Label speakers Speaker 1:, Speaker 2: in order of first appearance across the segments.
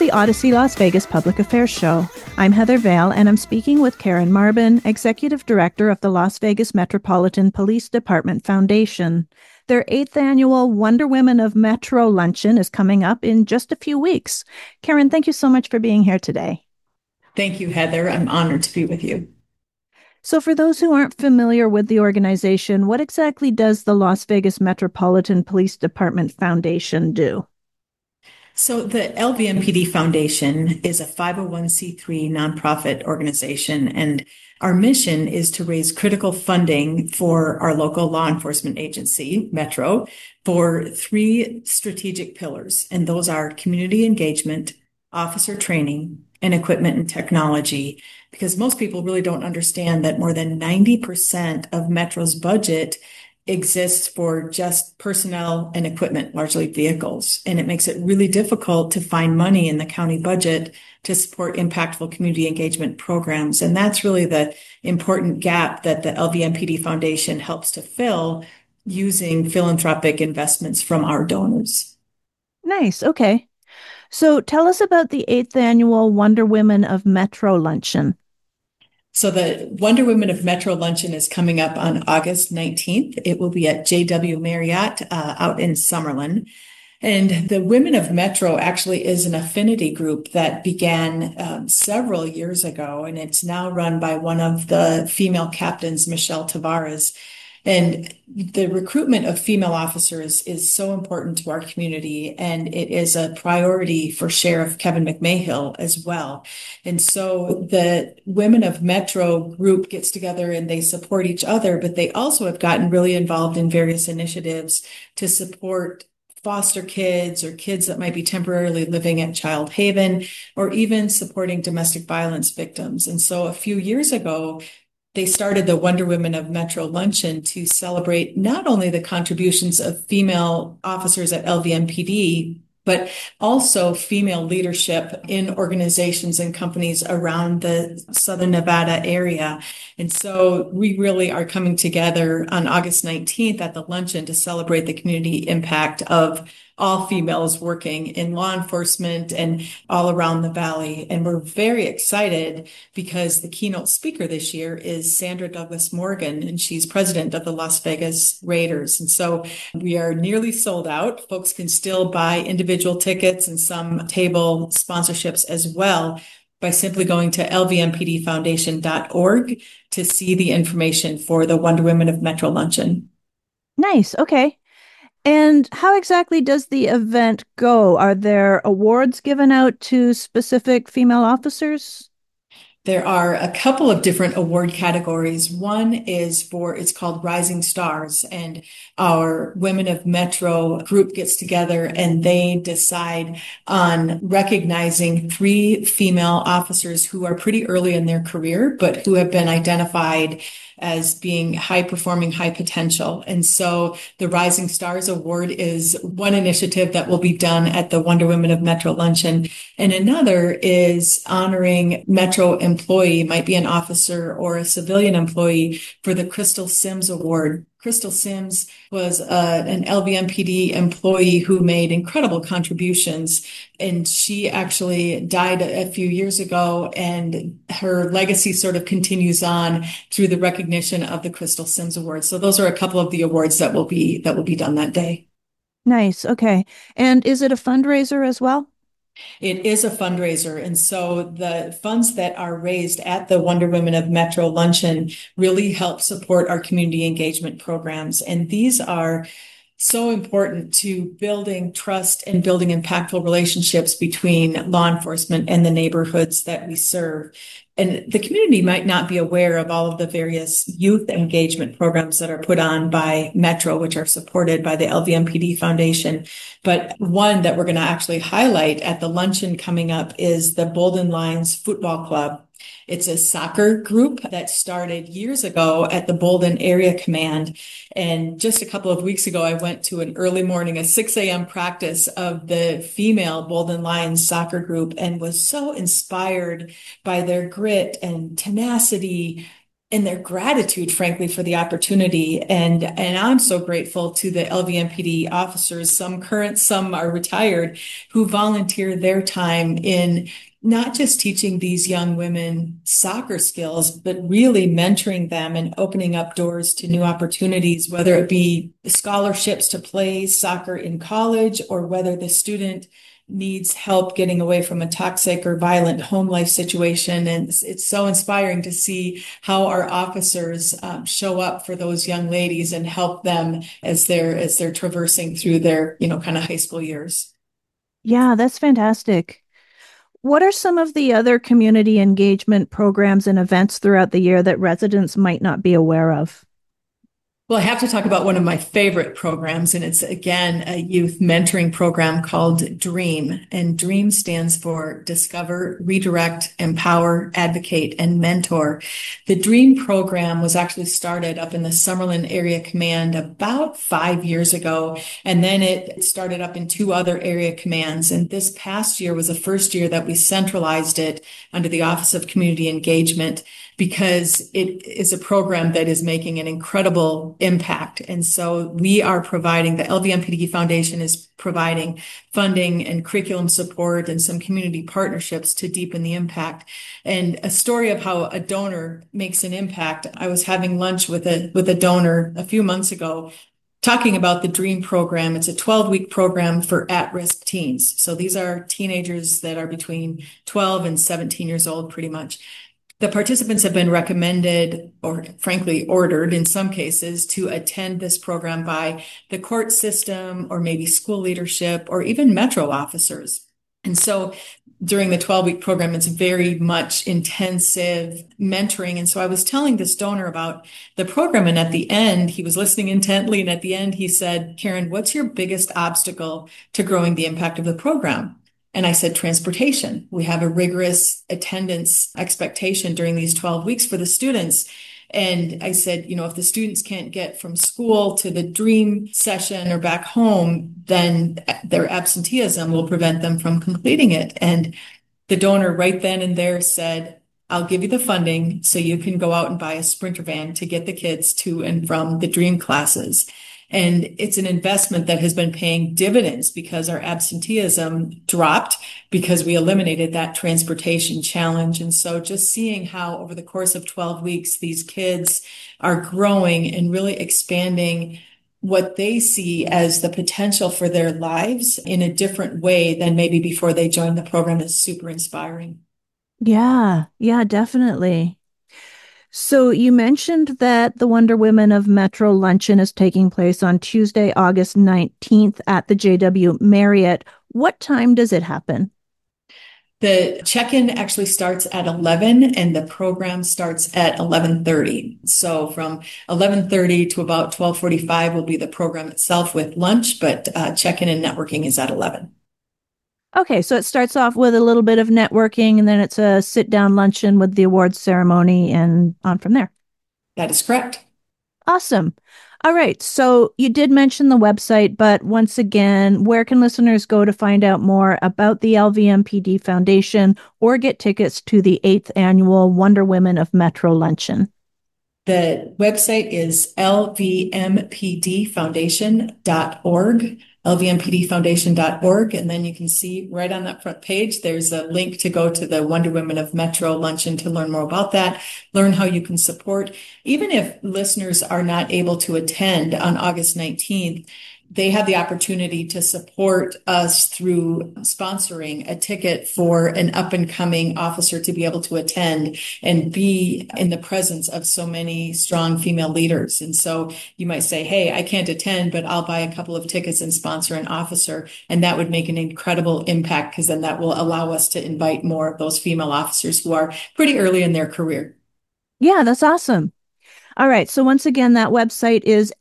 Speaker 1: the Odyssey Las Vegas Public Affairs Show. I'm Heather Vale, and I'm speaking with Karen Marbin, Executive Director of the Las Vegas Metropolitan Police Department Foundation. Their 8th annual Wonder Women of Metro Luncheon is coming up in just a few weeks. Karen, thank you so much for being here today.
Speaker 2: Thank you, Heather. I'm honored to be with you.
Speaker 1: So for those who aren't familiar with the organization, what exactly does the Las Vegas Metropolitan Police Department Foundation do?
Speaker 2: So the LVMPD Foundation is a 501c3 nonprofit organization, and our mission is to raise critical funding for our local law enforcement agency, Metro, for 3 strategic pillars. And those are community engagement, officer training, and equipment and technology. Because most people really don't understand that more than 90% of Metro's budget exists for just personnel and equipment, largely vehicles. And it makes it really difficult to find money in the county budget to support impactful community engagement programs. And that's really the important gap that the LVMPD Foundation helps to fill using philanthropic investments from our donors.
Speaker 1: Nice. Okay. So tell us about the 8th annual Wonder Women of Metro Luncheon.
Speaker 2: So the Wonder Women of Metro Luncheon is coming up on August 19th. It will be at JW Marriott out in Summerlin. And the Women of Metro actually is an affinity group that began several years ago, and it's now run by one of the female captains, Michelle Tavares. And the recruitment of female officers is so important to our community, and it is a priority for Sheriff Kevin McMahill as well. And so the Women of Metro group gets together and they support each other, but they also have gotten really involved in various initiatives to support foster kids or kids that might be temporarily living at Child Haven, or even supporting domestic violence victims. And so a few years ago, they started the Wonder Women of Metro Luncheon to celebrate not only the contributions of female officers at LVMPD, but also female leadership in organizations and companies around the Southern Nevada area. And so we really are coming together on August 19th at the luncheon to celebrate the community impact of all females working in law enforcement and all around the valley. And we're very excited because the keynote speaker this year is Sandra Douglas Morgan, and she's president of the Las Vegas Raiders. And so we are nearly sold out. Folks can still buy individual tickets and some table sponsorships as well by simply going to lvmpdfoundation.org to see the information for the Wonder Women of Metro Luncheon.
Speaker 1: Nice. Okay. And how exactly does the event go? Are there awards given out to specific female officers?
Speaker 2: There are a couple of different award categories. One is it's called Rising Stars, and our Women of Metro group gets together and they decide on recognizing 3 female officers who are pretty early in their career, but who have been identified as being high performing, high potential. And so the Rising Stars Award is one initiative that will be done at the Wonder Women of Metro Luncheon. And another is honoring Metro employee, might be an officer or a civilian employee, for the Crystal Sims Award. Crystal Sims was an LVMPD employee who made incredible contributions, and she actually died a few years ago, and her legacy sort of continues on through the recognition of the Crystal Sims Award. So those are a couple of the awards that will be done that day.
Speaker 1: Nice. Okay. And is it a fundraiser as well?
Speaker 2: It is a fundraiser. And so the funds that are raised at the Wonder Women of Metro Luncheon really help support our community engagement programs. And these are so important to building trust and building impactful relationships between law enforcement and the neighborhoods that we serve. And the community might not be aware of all of the various youth engagement programs that are put on by Metro, which are supported by the LVMPD Foundation. But one that we're going to actually highlight at the luncheon coming up is the Bolden Lions Football Club. It's a soccer group that started years ago at the Bolden Area Command. And just a couple of weeks ago, I went to an early morning, a 6 a.m. practice of the female Bolden Lions soccer group, and was so inspired by their grit and tenacity, and their gratitude, frankly, for the opportunity. And I'm so grateful to the LVMPD officers, some current, some are retired, who volunteer their time in not just teaching these young women soccer skills, but really mentoring them and opening up doors to new opportunities, whether it be scholarships to play soccer in college or whether the student needs help getting away from a toxic or violent home life situation. And it's so inspiring to see how our officers show up for those young ladies and help them as they're traversing through their, kind of high school years.
Speaker 1: Yeah, that's fantastic. What are some of the other community engagement programs and events throughout the year that residents might not be aware of?
Speaker 2: Well, I have to talk about one of my favorite programs, and it's again a youth mentoring program called DREAM. And DREAM stands for Discover, Redirect, Empower, Advocate, and Mentor. The DREAM program was actually started up in the Summerlin Area Command about 5 years ago, and then it started up in two other area commands. And this past year was the first year that we centralized it under the Office of Community Engagement, because it is a program that is making an incredible impact. And so we are providing, the LVMPD Foundation is providing funding and curriculum support and some community partnerships to deepen the impact. And a story of how a donor makes an impact. I was having lunch with a donor a few months ago talking about the DREAM program. It's a 12-week program for at-risk teens. So these are teenagers that are between 12 and 17 years old, pretty much. The participants have been recommended or frankly ordered in some cases to attend this program by the court system or maybe school leadership or even Metro officers. And so during the 12-week program, it's very much intensive mentoring. And so I was telling this donor about the program, and at the end, he was listening intently. And at the end, he said, "Karen, what's your biggest obstacle to growing the impact of the program?" And I said, "Transportation. We have a rigorous attendance expectation during these 12 weeks for the students." And I said, if the students can't get from school to the DREAM session or back home, then their absenteeism will prevent them from completing it. And the donor right then and there said, "I'll give you the funding so you can go out and buy a Sprinter van to get the kids to and from the DREAM classes." And it's an investment that has been paying dividends because our absenteeism dropped because we eliminated that transportation challenge. And so just seeing how over the course of 12 weeks, these kids are growing and really expanding what they see as the potential for their lives in a different way than maybe before they joined the program is super inspiring.
Speaker 1: Yeah, definitely. So you mentioned that the Wonder Women of Metro luncheon is taking place on Tuesday, August 19th at the JW Marriott. What time does it happen?
Speaker 2: The check-in actually starts at 11 and the program starts at 11:30. So from 11:30 to about 12:45 will be the program itself with lunch, but check-in and networking is at 11.
Speaker 1: Okay, so it starts off with a little bit of networking and then it's a sit down luncheon with the awards ceremony and on from there.
Speaker 2: That is correct.
Speaker 1: Awesome. All right. So you did mention the website, but once again, where can listeners go to find out more about the LVMPD Foundation or get tickets to the 8th annual Wonder Women of Metro Luncheon?
Speaker 2: The website is lvmpdfoundation.org, lvmpdfoundation.org. And then you can see right on that front page, there's a link to go to the Wonder Women of Metro luncheon to learn more about that, learn how you can support. Even if listeners are not able to attend on August 19th, they have the opportunity to support us through sponsoring a ticket for an up and coming officer to be able to attend and be in the presence of so many strong female leaders. And so you might say, "Hey, I can't attend, but I'll buy a couple of tickets and sponsor an officer." And that would make an incredible impact because then that will allow us to invite more of those female officers who are pretty early in their career.
Speaker 1: Yeah, that's awesome. All right. So once again, that website is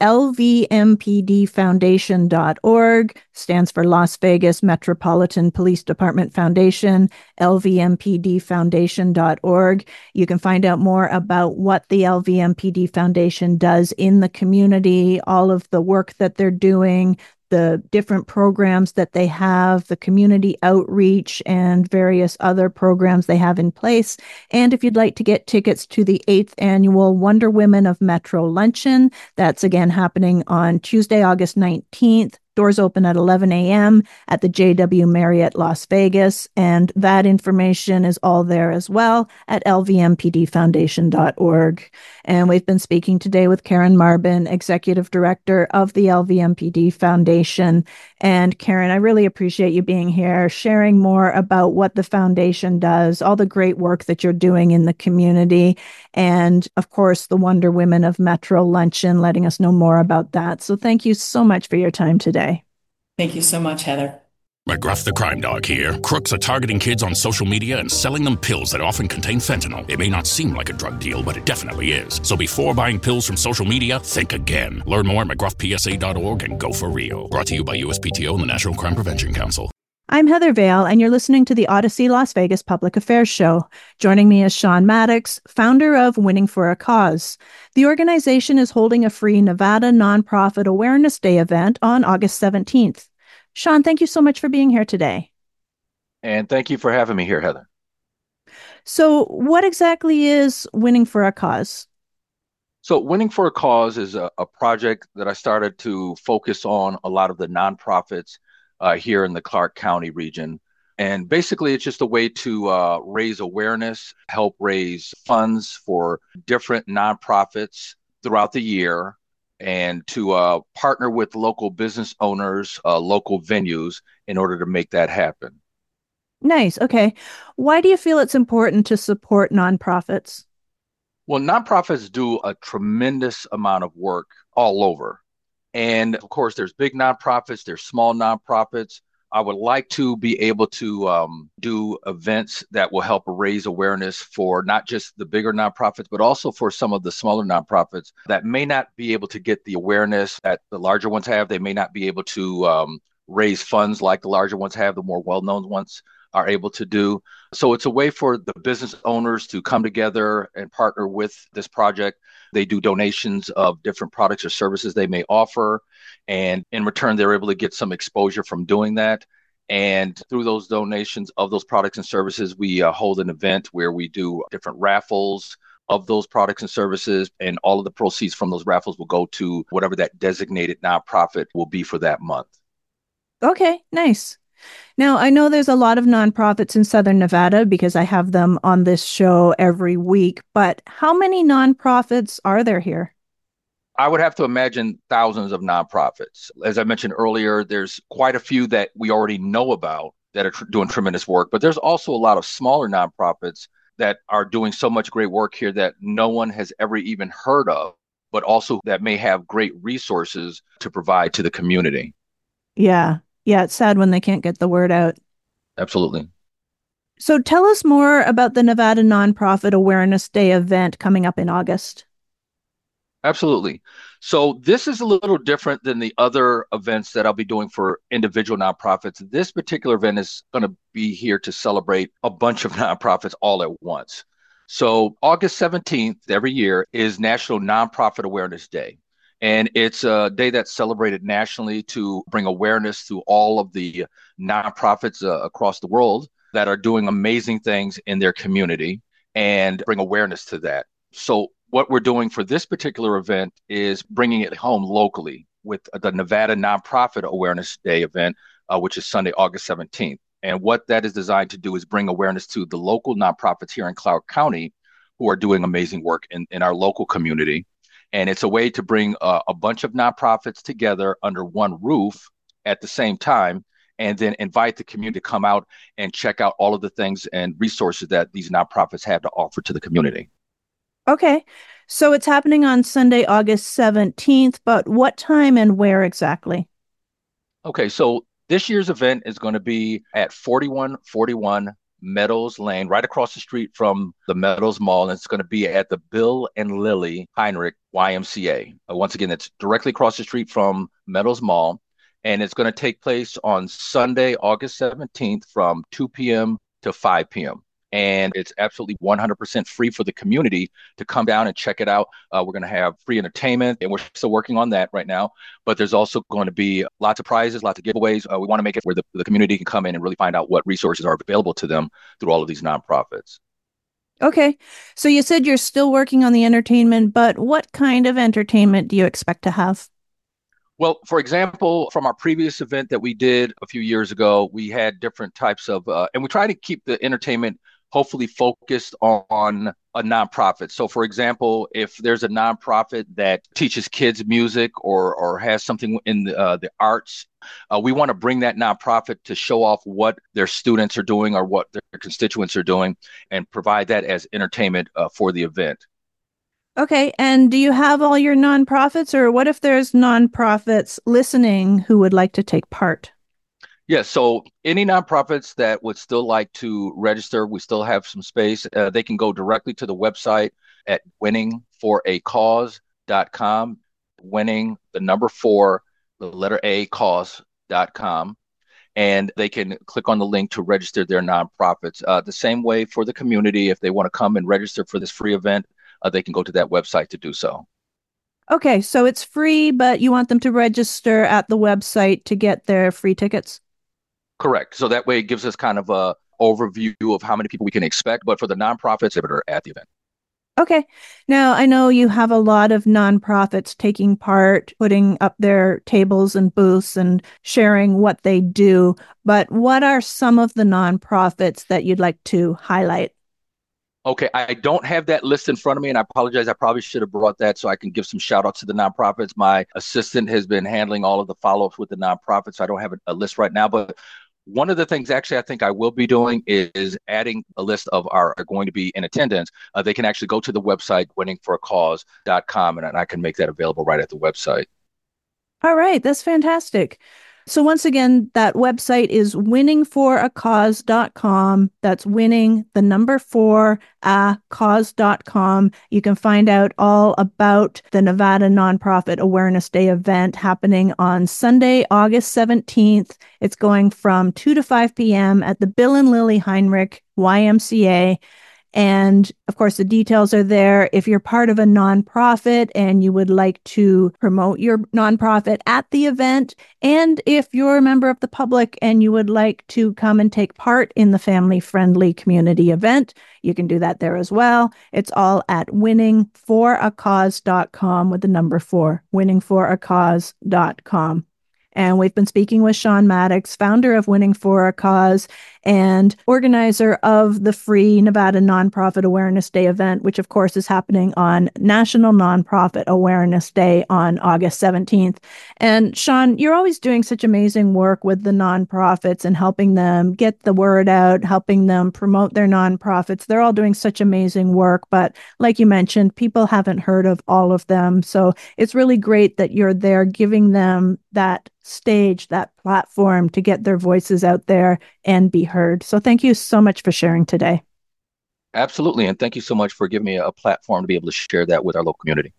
Speaker 1: lvmpdfoundation.org, stands for Las Vegas Metropolitan Police Department Foundation, lvmpdfoundation.org. You can find out more about what the LVMPD Foundation does in the community, all of the work that they're doing, the different programs that they have, the community outreach, and various other programs they have in place. And if you'd like to get tickets to the 8th annual Wonder Women of Metro Luncheon, that's again happening on Tuesday, August 19th. Doors open at 11 a.m. at the JW Marriott Las Vegas, and that information is all there as well at lvmpdfoundation.org. And we've been speaking today with Karen Marbin, Executive Director of the LVMPD Foundation. And Karen, I really appreciate you being here, sharing more about what the foundation does, all the great work that you're doing in the community, and of course, the Wonder Women of Metro Luncheon, letting us know more about that. So thank you so much for your time today.
Speaker 2: Thank you so much, Heather.
Speaker 3: McGruff the Crime Dog here. Crooks are targeting kids on social media and selling them pills that often contain fentanyl. It may not seem like a drug deal, but it definitely is. So before buying pills from social media, think again. Learn more at mcgruffpsa.org and go for real. Brought to you by USPTO and the National Crime Prevention Council.
Speaker 1: I'm Heather Vale, and you're listening to the Odyssey Las Vegas Public Affairs Show. Joining me is Sean Maddox, founder of Winning for a Cause. The organization is holding a free Nevada Nonprofit Awareness Day event on August 17th. Sean, thank you so much for being here today.
Speaker 4: And thank you for having me here, Heather.
Speaker 1: So what exactly is Winning for a Cause?
Speaker 4: So Winning for a Cause is a project that I started to focus on a lot of the nonprofits here in the Clark County region. And basically, it's just a way to raise awareness, help raise funds for different nonprofits throughout the year, and to partner with local business owners, local venues in order to make that happen.
Speaker 1: Nice. Okay. Why do you feel it's important to support nonprofits?
Speaker 4: Well, nonprofits do a tremendous amount of work all over. And of course, there's big nonprofits, there's small nonprofits. I would like to be able to do events that will help raise awareness for not just the bigger nonprofits, but also for some of the smaller nonprofits that may not be able to get the awareness that the larger ones have. They may not be able to raise funds like the larger ones have, the more well-known ones are able to do. So it's a way for the business owners to come together and partner with this project. They do donations of different products or services they may offer. And in return, they're able to get some exposure from doing that. And through those donations of those products and services, we hold an event where we do different raffles of those products and services. And all of the proceeds from those raffles will go to whatever that designated nonprofit will be for that month.
Speaker 1: Okay, nice. Now, I know there's a lot of nonprofits in Southern Nevada because I have them on this show every week, but how many nonprofits are there here?
Speaker 4: I would have to imagine thousands of nonprofits. As I mentioned earlier, there's quite a few that we already know about that are doing tremendous work, but there's also a lot of smaller nonprofits that are doing so much great work here that no one has ever even heard of, but also that may have great resources to provide to the community.
Speaker 1: Yeah. Yeah, it's sad when they can't get the word out.
Speaker 4: Absolutely.
Speaker 1: So tell us more about the Nevada Nonprofit Awareness Day event coming up in August.
Speaker 4: Absolutely. So this is a little different than the other events that I'll be doing for individual nonprofits. This particular event is going to be here to celebrate a bunch of nonprofits all at once. So August 17th every year is National Nonprofit Awareness Day. And it's a day that's celebrated nationally to bring awareness to all of the nonprofits across the world that are doing amazing things in their community and bring awareness to that. So what we're doing for this particular event is bringing it home locally with the Nevada Nonprofit Awareness Day event, which is Sunday, August 17th. And what that is designed to do is bring awareness to the local nonprofits here in Clark County who are doing amazing work in our local community. And it's a way to bring a bunch of nonprofits together under one roof at the same time, and then invite the community to come out and check out all of the things and resources that these nonprofits have to offer to the community.
Speaker 1: Okay. So it's happening on Sunday, August 17th, but what time and where exactly?
Speaker 4: Okay, so this year's event is going to be at 4141 Meadows Lane, right across the street from the Meadows Mall. And it's going to be at the Bill and Lily Heinrich YMCA. Once again, it's directly across the street from Meadows Mall. And it's going to take place on Sunday, August 17th from 2 p.m. to 5 p.m. and it's absolutely 100% free for the community to come down and check it out. We're going to have free entertainment, and we're still working on that right now. But there's also going to be lots of prizes, lots of giveaways. We want to make it where the community can come in and really find out what resources are available to them through all of these nonprofits.
Speaker 1: Okay. So you said you're still working on the entertainment, but what kind of entertainment do you expect to have?
Speaker 4: Well, for example, from our previous event that we did a few years ago, we had different types of, and we try to keep the entertainment hopefully focused on a nonprofit. So, for example, if there's a nonprofit that teaches kids music or has something in the arts, we want to bring that nonprofit to show off what their students are doing or what their constituents are doing and provide that as entertainment for the event.
Speaker 1: Okay. And do you have all your nonprofits, or what if there's nonprofits listening who would like to take part?
Speaker 4: Yeah, so any nonprofits that would still like to register, we still have some space. They can go directly to the website at winningforacause.com, winning the number four, the letter A, cause.com. And they can click on the link to register their nonprofits. The same way for the community, if they want to come and register for this free event, they can go to that website to do so.
Speaker 1: Okay. So it's free, but you want them to register at the website to get their free tickets?
Speaker 4: Correct. So that way it gives us kind of a overview of how many people we can expect, but for the nonprofits that are at the event.
Speaker 1: Okay. Now, I know you have a lot of nonprofits taking part, putting up their tables and booths and sharing what they do, but what are some of the nonprofits that you'd like to highlight?
Speaker 4: Okay, I don't have that list in front of me, and I apologize. I probably should have brought that so I can give some shout outs to the nonprofits. My assistant has been handling all of the follow ups with the nonprofits, so I don't have a list right now, but one of the things actually I think I will be doing is adding a list of are going to be in attendance. They can actually go to the website winningforacause.com, and I can make that available right at the website.
Speaker 1: All right, that's fantastic. So once again, that website is winningforacause.com. That's winning the number four, cause.com. You can find out all about the Nevada Nonprofit Awareness Day event happening on Sunday, August 17th. It's going from 2 to 5 p.m. at the Bill and Lily Heinrich YMCA. And of course, the details are there. If you're part of a nonprofit and you would like to promote your nonprofit at the event, and if you're a member of the public and you would like to come and take part in the family-friendly community event, you can do that there as well. It's all at winningforacause.com with the number 4, winningforacause.com. And we've been speaking with Sean Maddox, founder of Winning for a Cause and organizer of the free Nevada Nonprofit Awareness Day event, which of course is happening on National Nonprofit Awareness Day on August 17th. And Sean, you're always doing such amazing work with the nonprofits and helping them get the word out, helping them promote their nonprofits. They're all doing such amazing work, but like you mentioned, people haven't heard of all of them. So it's really great that you're there giving them that stage, that platform to get their voices out there and be heard. So thank you so much for sharing today.
Speaker 4: Absolutely. And thank you so much for giving me a platform to be able to share that with our local community.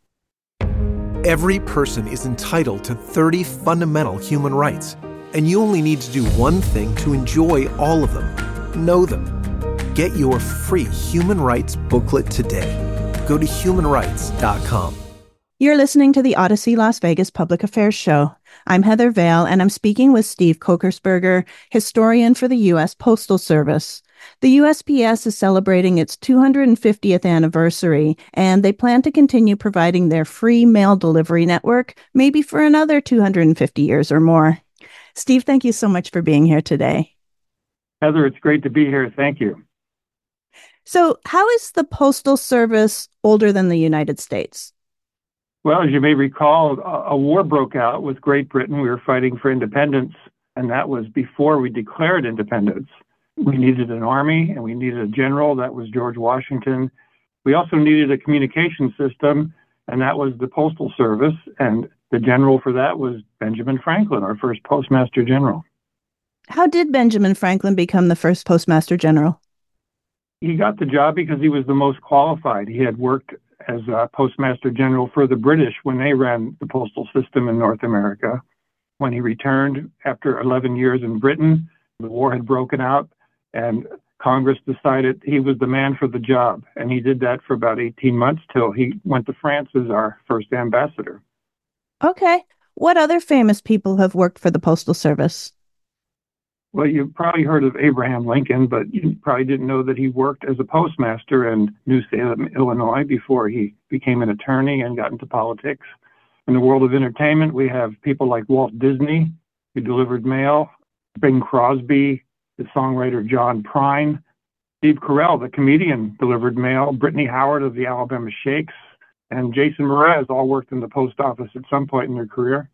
Speaker 5: Every person is entitled to 30 fundamental human rights, and you only need to do one thing to enjoy all of them. Know them. Get your free human rights booklet today. Go to humanrights.com.
Speaker 1: You're listening to the Odyssey Las Vegas Public Affairs Show. I'm Heather Vale, and I'm speaking with Steve Kokersberger, historian for the U.S. Postal Service. The USPS is celebrating its 250th anniversary, and they plan to continue providing their free mail delivery network, maybe for another 250 years or more. Steve, thank you so much for being here today.
Speaker 6: Heather, it's great to be here. Thank you.
Speaker 1: So, how is the Postal Service older than the United States?
Speaker 6: Well, as you may recall, a war broke out with Great Britain. We were fighting for independence, and that was before we declared independence. We needed an army, and we needed a general. That was George Washington. We also needed a communication system, and that was the Postal Service. And the general for that was Benjamin Franklin, our first Postmaster General.
Speaker 1: How did Benjamin Franklin become the first Postmaster General?
Speaker 6: He got the job because he was the most qualified. He had worked as a Postmaster General for the British when they ran the postal system in North America. When he returned after 11 years in Britain, the war had broken out, and Congress decided he was the man for the job. And he did that for about 18 months till he went to France as our first ambassador.
Speaker 1: Okay. What other famous people have worked for the Postal Service?
Speaker 6: Well, you've probably heard of Abraham Lincoln, but you probably didn't know that he worked as a postmaster in New Salem, Illinois, before he became an attorney and got into politics. In the world of entertainment, we have people like Walt Disney, who delivered mail, Bing Crosby, the songwriter John Prine, Steve Carell, the comedian, delivered mail, Brittany Howard of the Alabama Shakes, and Jason Mraz all worked in the post office at some point in their career.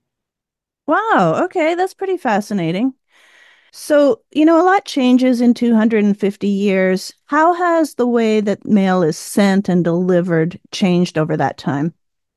Speaker 1: Wow. Okay. That's pretty fascinating. So, a lot changes in 250 years. How has the way that mail is sent and delivered changed over that time?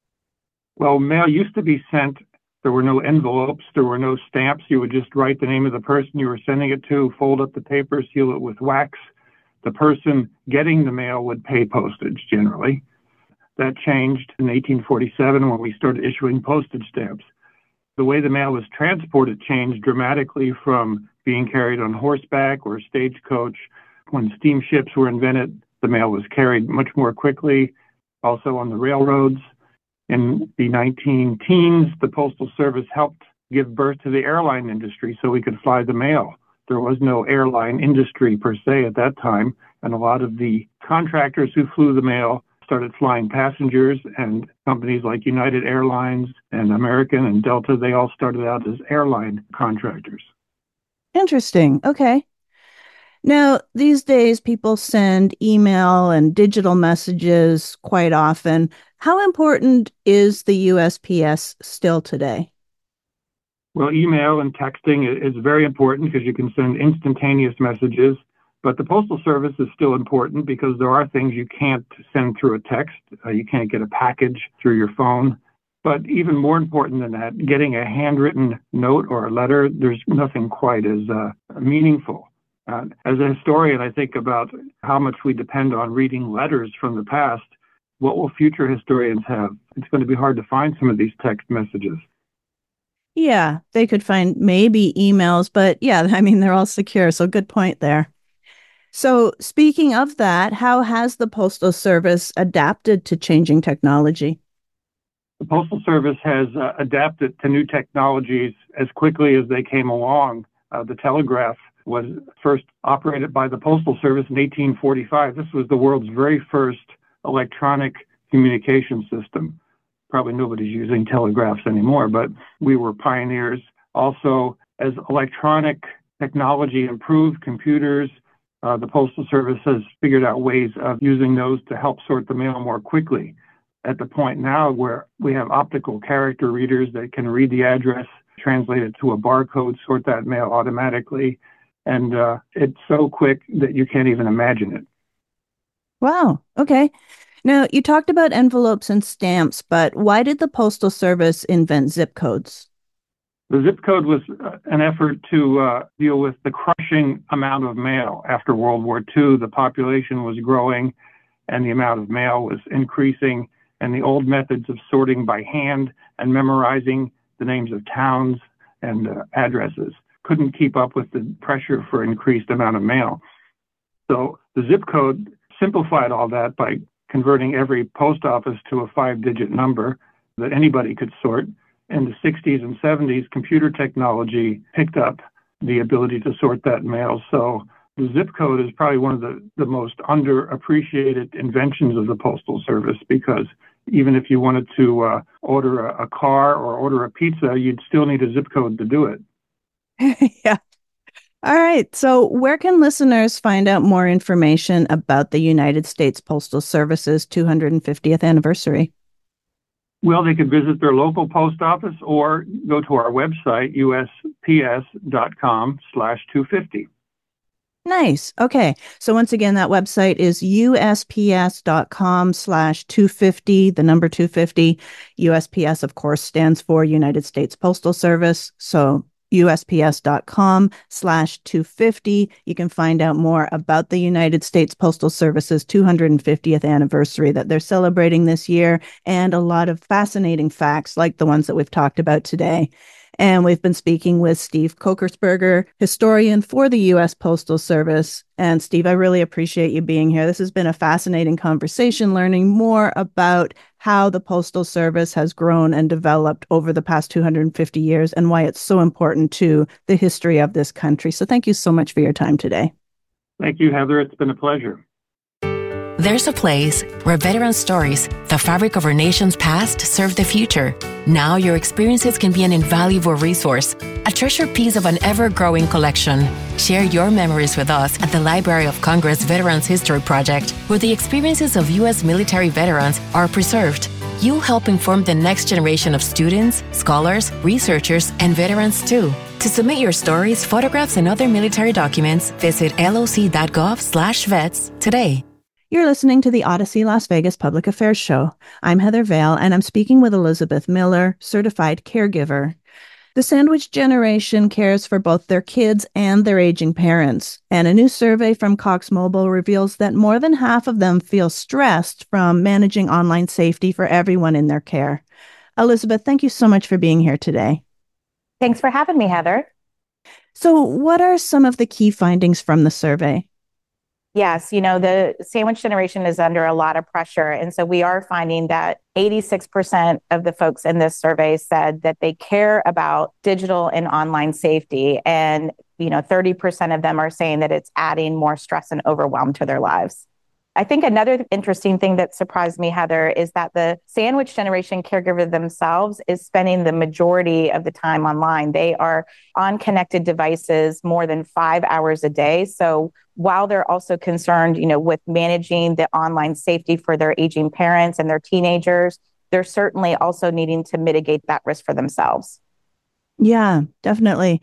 Speaker 6: Well, mail used to be sent. There were no envelopes. There were no stamps. You would just write the name of the person you were sending it to, fold up the paper, seal it with wax. The person getting the mail would pay postage generally. That changed in 1847 when we started issuing postage stamps. The way the mail was transported changed dramatically from being carried on horseback or stagecoach. When steamships were invented, the mail was carried much more quickly, also on the railroads. In the 19-teens, the Postal Service helped give birth to the airline industry so we could fly the mail. There was no airline industry per se at that time, and a lot of the contractors who flew the mail started flying passengers, and companies like United Airlines and American and Delta, they all started out as airline contractors.
Speaker 1: Interesting. Okay. Now, these days, people send email and digital messages quite often. How important is the USPS still today?
Speaker 6: Well, email and texting is very important because you can send instantaneous messages. But the Postal Service is still important because there are things you can't send through a text. You can't get a package through your phone. But even more important than that, getting a handwritten note or a letter, there's nothing quite as meaningful. As a historian, I think about how much we depend on reading letters from the past. What will future historians have? It's going to be hard to find some of these text messages.
Speaker 1: Yeah, they could find maybe emails, but yeah, they're all secure. So good point there. So speaking of that, how has the Postal Service adapted to changing technology?
Speaker 6: The Postal Service has adapted to new technologies as quickly as they came along. The telegraph was first operated by the Postal Service in 1845. This was the world's very first electronic communication system. Probably nobody's using telegraphs anymore, but we were pioneers. Also, as electronic technology improved, computers, the Postal Service has figured out ways of using those to help sort the mail more quickly. At the point now where we have optical character readers that can read the address, translate it to a barcode, sort that mail automatically, and it's so quick that you can't even imagine it.
Speaker 1: Wow. Okay. Now, you talked about envelopes and stamps, but why did the Postal Service invent zip codes?
Speaker 6: The zip code was an effort to deal with the crushing amount of mail. After World War II, the population was growing and the amount of mail was increasing, and the old methods of sorting by hand and memorizing the names of towns and addresses couldn't keep up with the pressure for increased amount of mail. So the zip code simplified all that by converting every post office to a 5-digit number that anybody could sort. In the 60s and 70s, computer technology picked up the ability to sort that mail. So the zip code is probably one of the most underappreciated inventions of the Postal Service, because even if you wanted to order a car or order a pizza, you'd still need a zip code to do it.
Speaker 1: Yeah. All right. So where can listeners find out more information about the United States Postal Service's 250th anniversary?
Speaker 6: Well, they could visit their local post office or go to our website, usps.com/250.
Speaker 1: Nice. Okay. So once again, that website is usps.com/250, the number 250. USPS, of course, stands for United States Postal Service. So usps.com/250. You can find out more about the United States Postal Service's 250th anniversary that they're celebrating this year, and a lot of fascinating facts like the ones that we've talked about today. And we've been speaking with Steve Kokersberger, historian for the U.S. Postal Service. And Steve, I really appreciate you being here. This has been a fascinating conversation, learning more about how the Postal Service has grown and developed over the past 250 years and why it's so important to the history of this country. So thank you so much for your time today.
Speaker 6: Thank you, Heather. It's been a pleasure.
Speaker 7: There's a place where veteran stories, the fabric of our nation's past, serve the future. Now your experiences can be an invaluable resource, a treasured piece of an ever-growing collection. Share your memories with us at the Library of Congress Veterans History Project, where the experiences of U.S. military veterans are preserved. You'll help inform the next generation of students, scholars, researchers, and veterans too. To submit your stories, photographs, and other military documents, visit loc.gov/vets today.
Speaker 1: You're listening to the Odyssey Las Vegas Public Affairs Show. I'm Heather Vale, and I'm speaking with Elizabeth Miller, certified caregiver. The sandwich generation cares for both their kids and their aging parents. And a new survey from Cox Mobile reveals that more than half of them feel stressed from managing online safety for everyone in their care. Elizabeth, thank you so much for being here today.
Speaker 8: Thanks for having me, Heather.
Speaker 1: So what are some of the key findings from the survey?
Speaker 8: Yes, the sandwich generation is under a lot of pressure. And so we are finding that 86% of the folks in this survey said that they care about digital and online safety. And, 30% of them are saying that it's adding more stress and overwhelm to their lives. I think another interesting thing that surprised me, Heather, is that the sandwich generation caregiver themselves is spending the majority of the time online. They are on connected devices more than 5 hours a day. So while they're also concerned, with managing the online safety for their aging parents and their teenagers, they're certainly also needing to mitigate that risk for themselves.
Speaker 1: Yeah, definitely.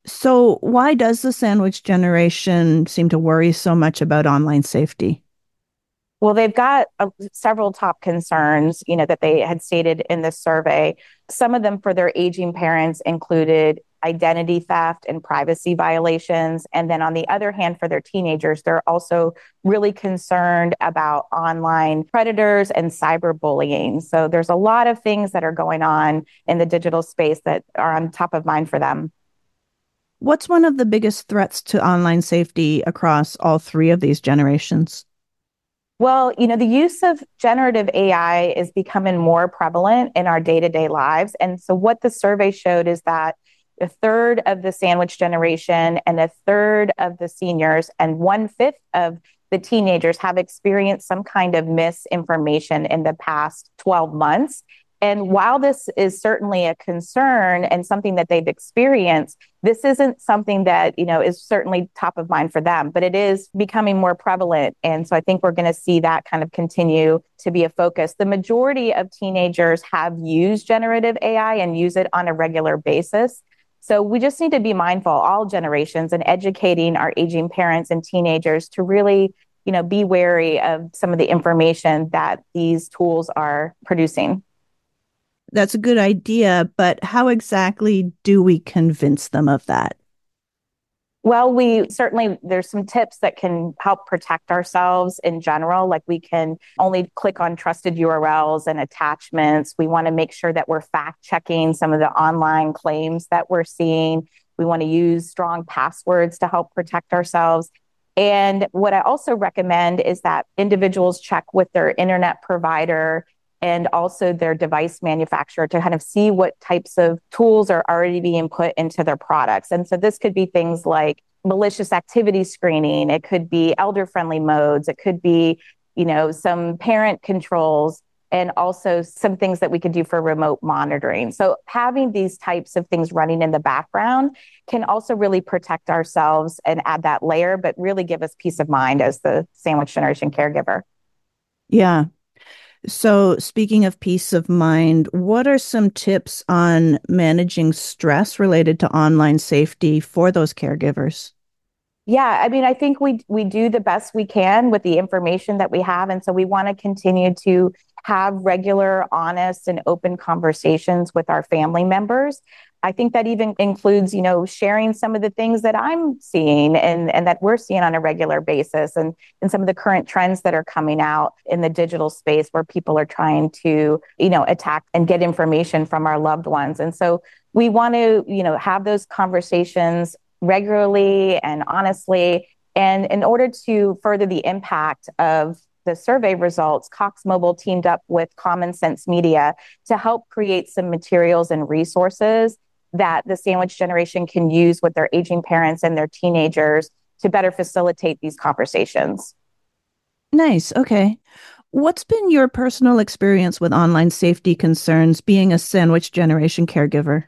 Speaker 1: So why does the sandwich generation seem to worry so much about online safety?
Speaker 8: Well, they've got several top concerns, that they had stated in this survey. Some of them for their aging parents included identity theft and privacy violations. And then on the other hand, for their teenagers, they're also really concerned about online predators and cyberbullying. So there's a lot of things that are going on in the digital space that are on top of mind for them.
Speaker 1: What's one of the biggest threats to online safety across all three of these generations?
Speaker 8: Well, the use of generative AI is becoming more prevalent in our day-to-day lives. And so what the survey showed is that a third of the sandwich generation and a third of the seniors and 1/5 of the teenagers have experienced some kind of misinformation in the past 12 months. And while this is certainly a concern and something that they've experienced, this isn't something that, is certainly top of mind for them, but it is becoming more prevalent. And so I think we're going to see that kind of continue to be a focus. The majority of teenagers have used generative AI and use it on a regular basis. So we just need to be mindful, all generations, and educating our aging parents and teenagers to really, be wary of some of the information that these tools are producing.
Speaker 1: That's a good idea, but how exactly do we convince them of that?
Speaker 8: Well, there's some tips that can help protect ourselves in general. Like we can only click on trusted URLs and attachments. We want to make sure that we're fact checking some of the online claims that we're seeing. We want to use strong passwords to help protect ourselves. And what I also recommend is that individuals check with their internet provider and also their device manufacturer to kind of see what types of tools are already being put into their products. And so this could be things like malicious activity screening. It could be elder-friendly modes. It could be, some parent controls, and also some things that we could do for remote monitoring. So having these types of things running in the background can also really protect ourselves and add that layer, but really give us peace of mind as the sandwich generation caregiver.
Speaker 1: Yeah. So speaking of peace of mind, what are some tips on managing stress related to online safety for those caregivers?
Speaker 8: Yeah, I think we do the best we can with the information that we have. And so we want to continue to have regular, honest, and open conversations with our family members. I think that even includes, sharing some of the things that I'm seeing and that we're seeing on a regular basis and some of the current trends that are coming out in the digital space where people are trying to, attack and get information from our loved ones. And so we want to, have those conversations regularly and honestly. And in order to further the impact of the survey results, Cox Mobile teamed up with Common Sense Media to help create some materials and resources that the sandwich generation can use with their aging parents and their teenagers to better facilitate these conversations.
Speaker 1: Nice. Okay. What's been your personal experience with online safety concerns being a sandwich generation caregiver?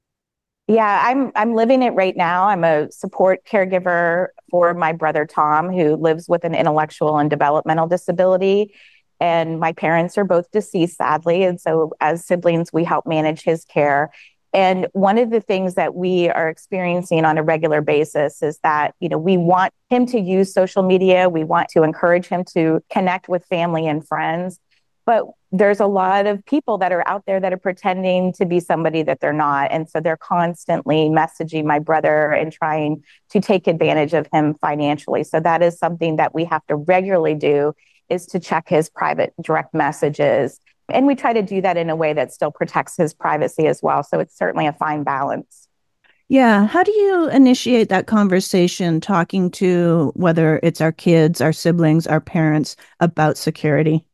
Speaker 8: Yeah, I'm living it right now. I'm a support caregiver for my brother Tom, who lives with an intellectual and developmental disability. And my parents are both deceased, sadly. And so as siblings, we help manage his care. And one of the things that we are experiencing on a regular basis is that, we want him to use social media. We want to encourage him to connect with family and friends. But there's a lot of people that are out there that are pretending to be somebody that they're not. And so they're constantly messaging my brother and trying to take advantage of him financially. So that is something that we have to regularly do, is to check his private direct messages. And we try to do that in a way that still protects his privacy as well. So it's certainly a fine balance.
Speaker 1: Yeah. How do you initiate that conversation, talking to whether it's our kids, our siblings, our parents about security?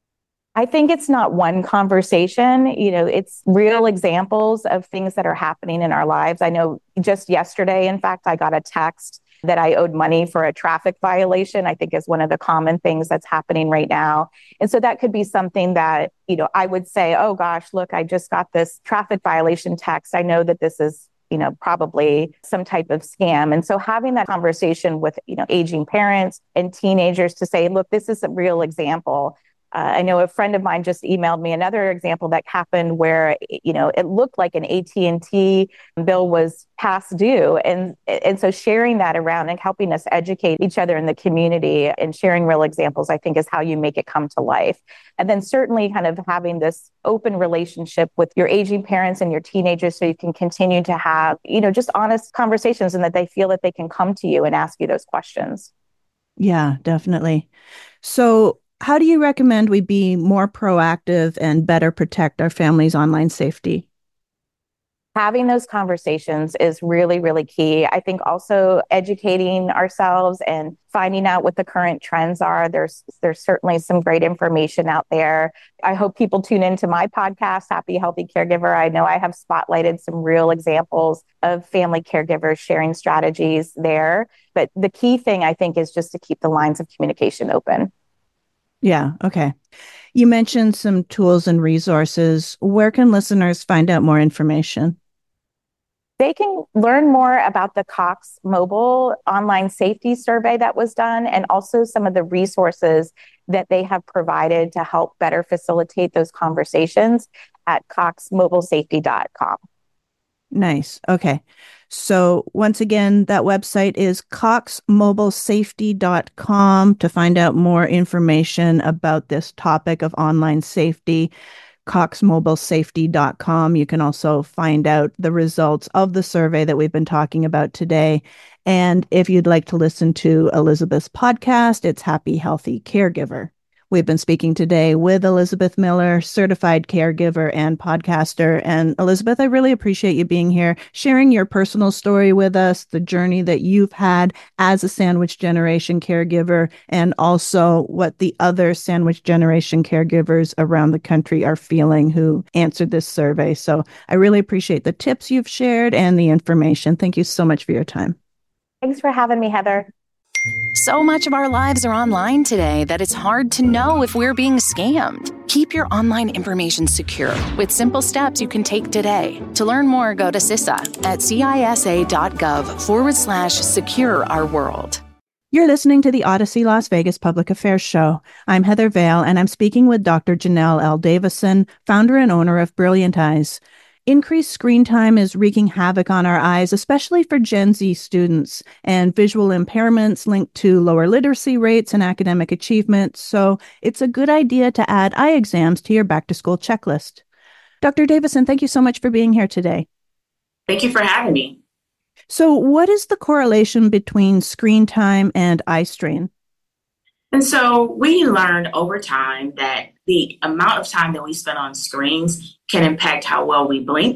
Speaker 8: I think it's not one conversation, it's real examples of things that are happening in our lives. I know just yesterday, in fact, I got a text that I owed money for a traffic violation, I think is one of the common things that's happening right now. And so that could be something that, I would say, oh gosh, look, I just got this traffic violation text. I know that this is, probably some type of scam. And so having that conversation with, aging parents and teenagers to say, look, this is a real example. I know a friend of mine just emailed me another example that happened where, it looked like an AT&T bill was past due. And so sharing that around and helping us educate each other in the community and sharing real examples, I think, is how you make it come to life. And then certainly kind of having this open relationship with your aging parents and your teenagers so you can continue to have, just honest conversations and that they feel that they can come to you and ask you those questions.
Speaker 1: Yeah, definitely. So how do you recommend we be more proactive and better protect our family's online safety?
Speaker 8: Having those conversations is really, really key. I think also educating ourselves and finding out what the current trends are. There's certainly some great information out there. I hope people tune into my podcast, Happy Healthy Caregiver. I know I have spotlighted some real examples of family caregivers sharing strategies there. But the key thing, I think, is just to keep the lines of communication open.
Speaker 1: Yeah. Okay. You mentioned some tools and resources. Where can listeners find out more information?
Speaker 8: They can learn more about the Cox Mobile online safety survey that was done, and also some of the resources that they have provided to help better facilitate those conversations at coxmobilesafety.com.
Speaker 1: Nice. Okay. So once again, that website is coxmobilesafety.com to find out more information about this topic of online safety. coxmobilesafety.com. You can also find out the results of the survey that we've been talking about today. And if you'd like to listen to Elizabeth's podcast, it's Happy Healthy Caregiver. We've been speaking today with Elizabeth Miller, certified caregiver and podcaster. And Elizabeth, I really appreciate you being here, sharing your personal story with us, the journey that you've had as a sandwich generation caregiver, and also what the other sandwich generation caregivers around the country are feeling who answered this survey. So I really appreciate the tips you've shared and the information. Thank you so much for your time.
Speaker 8: Thanks for having me, Heather.
Speaker 7: So much of our lives are online today that it's hard to know if we're being scammed. Keep your online information secure with simple steps you can take today. To learn more, go to CISA at cisa.gov/secure our world.
Speaker 1: You're listening to the Odyssey Las Vegas Public Affairs Show. I'm Heather Vale, and I'm speaking with Dr. Janelle L. Davison, founder and owner of Brilliant Eyes. Increased screen time is wreaking havoc on our eyes, especially for Gen Z students, and visual impairments linked to lower literacy rates and academic achievement. So it's a good idea to add eye exams to your back-to-school checklist. Dr. Davison, thank you so much for being here today.
Speaker 9: Thank you for having me.
Speaker 1: So what is the correlation between screen time and eye strain?
Speaker 9: And so we learned over time that the amount of time that we spend on screens can impact how well we blink,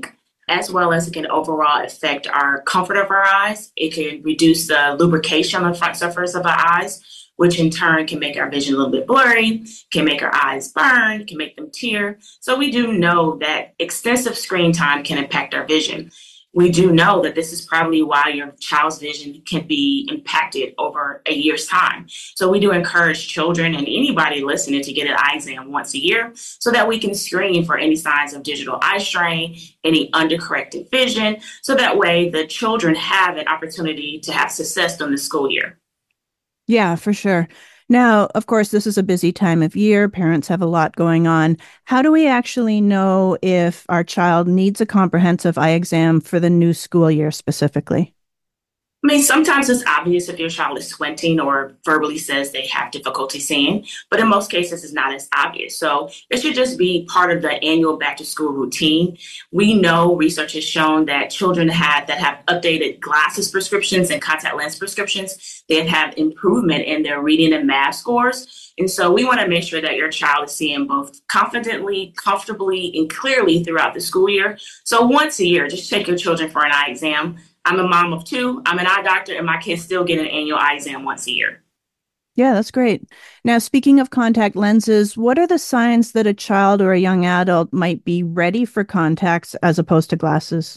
Speaker 9: as well as it can overall affect our comfort of our eyes. It can reduce the lubrication on the front surface of our eyes, which in turn can make our vision a little bit blurry, can make our eyes burn, can make them tear. So we do know that extensive screen time can impact our vision. We do know that this is probably why your child's vision can be impacted over a year's time. So we do encourage children and anybody listening to get an eye exam once a year so that we can screen for any signs of digital eye strain, any undercorrected vision, so that way the children have an opportunity to have success during the school year.
Speaker 1: Yeah, for sure. Now, of course, this is a busy time of year. Parents have a lot going on. How do we actually know if our child needs a comprehensive eye exam for the new school year specifically?
Speaker 9: I mean, sometimes it's obvious if your child is squinting or verbally says they have difficulty seeing, but in most cases, it's not as obvious. So it should just be part of the annual back to school routine. We know research has shown that children that have updated glasses prescriptions and contact lens prescriptions, they have improvement in their reading and math scores. And so we want to make sure that your child is seeing both confidently, comfortably, and clearly throughout the school year. So once a year, just take your children for an eye exam. I'm a mom of two. I'm an eye doctor, and my kids still get an annual eye exam once a year.
Speaker 1: Yeah, that's great. Now, speaking of contact lenses, what are the signs that a child or a young adult might be ready for contacts as opposed to glasses?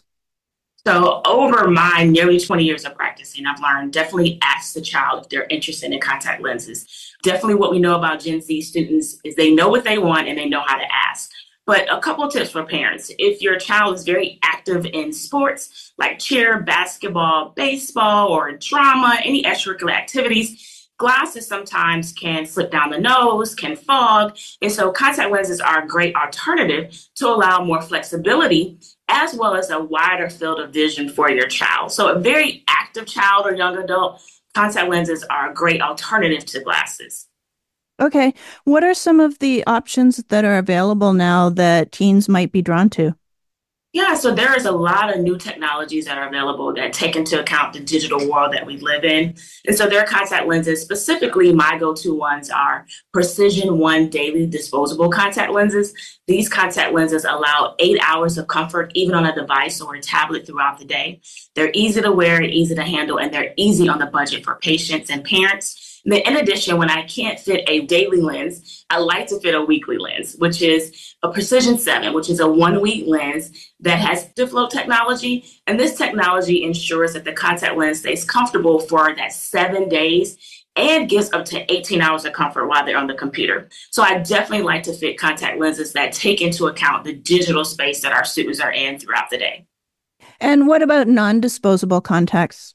Speaker 9: So over my nearly 20 years of practicing, I've learned definitely ask the child if they're interested in contact lenses. Definitely what we know about Gen Z students is they know what they want and they know how to ask. But a couple of tips for parents. If your child is very active in sports like cheer, basketball, baseball, or drama, any extracurricular activities, glasses sometimes can slip down the nose, can fog. And so contact lenses are a great alternative to allow more flexibility as well as a wider field of vision for your child. So a very active child or young adult, contact lenses are a great alternative to glasses.
Speaker 1: Okay. What are some of the options that are available now that teens might be drawn to?
Speaker 9: Yeah, so there is a lot of new technologies that are available that take into account the digital world that we live in. And so their contact lenses, specifically my go-to ones are Precision1 daily disposable contact lenses. These contact lenses allow 8 hours of comfort, even on a device or a tablet throughout the day. They're easy to wear, easy to handle, and they're easy on the budget for patients and parents. In addition, when I can't fit a daily lens, I like to fit a weekly lens, which is a Precision7, which is a 1-week lens that has DifFloat technology. And this technology ensures that the contact lens stays comfortable for that 7 days and gives up to 18 hours of comfort while they're on the computer. So I definitely like to fit contact lenses that take into account the digital space that our students are in throughout the day.
Speaker 1: And what about non-disposable contacts?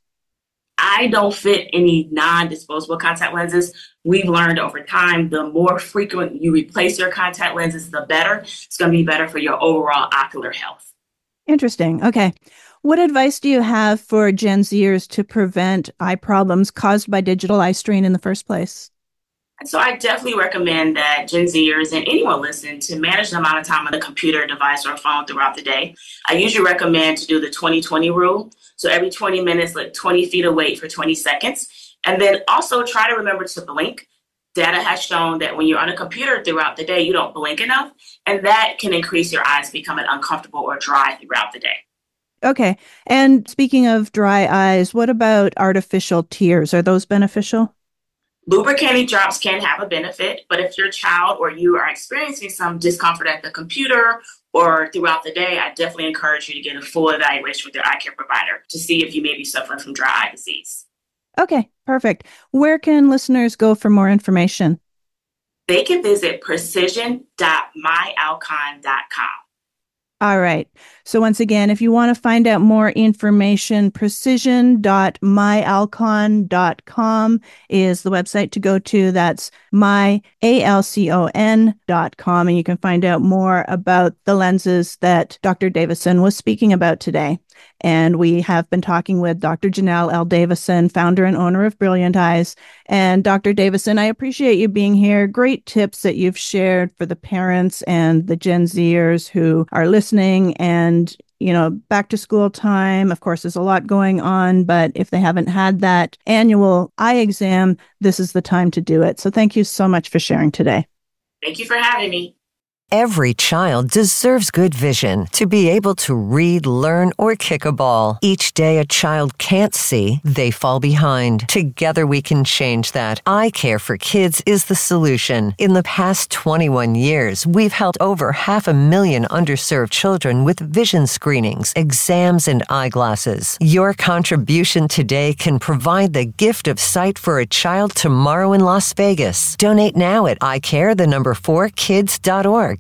Speaker 9: I don't fit any non-disposable contact lenses. We've learned over time, the more frequent you replace your contact lenses, the better. It's going to be better for your overall ocular health.
Speaker 1: Interesting. Okay. What advice do you have for Gen Zers to prevent eye problems caused by digital eye strain in the first place?
Speaker 9: So I definitely recommend that Gen Zers and anyone listening to manage the amount of time on the computer, device, or phone throughout the day. I usually recommend to do the 20-20 rule. So every 20 minutes, let 20 feet away for 20 seconds. And then also try to remember to blink. Data has shown that when you're on a computer throughout the day, you don't blink enough. And that can increase your eyes becoming uncomfortable or dry throughout the day.
Speaker 1: Okay. And speaking of dry eyes, what about artificial tears? Are those beneficial?
Speaker 9: Lubricating drops can have a benefit, but if your child or you are experiencing some discomfort at the computer or throughout the day, I definitely encourage you to get a full evaluation with your eye care provider to see if you may be suffering from dry eye disease.
Speaker 1: Okay, perfect. Where can listeners go for more information?
Speaker 9: They can visit precision.myalcon.com.
Speaker 1: All right. So once again, if you want to find out more information, precision.myalcon.com is the website to go to. That's myalcon.com. And you can find out more about the lenses that Dr. Davison was speaking about today. And we have been talking with Dr. Janelle L. Davison, founder and owner of Brilliant Eyes. And Dr. Davison, I appreciate you being here. Great tips that you've shared for the parents and the Gen Zers who are listening. And, you know, back to school time, of course, there's a lot going on. But if they haven't had that annual eye exam, this is the time to do it. So thank you so much for sharing today.
Speaker 9: Thank you for having me.
Speaker 10: Every child deserves good vision to be able to read, learn, or kick a ball. Each day a child can't see, they fall behind. Together we can change that. Eye Care for Kids is the solution. In the past 21 years, we've helped over 500,000 underserved children with vision screenings, exams, and eyeglasses. Your contribution today can provide the gift of sight for a child tomorrow in Las Vegas. Donate now at iCare4kids.org.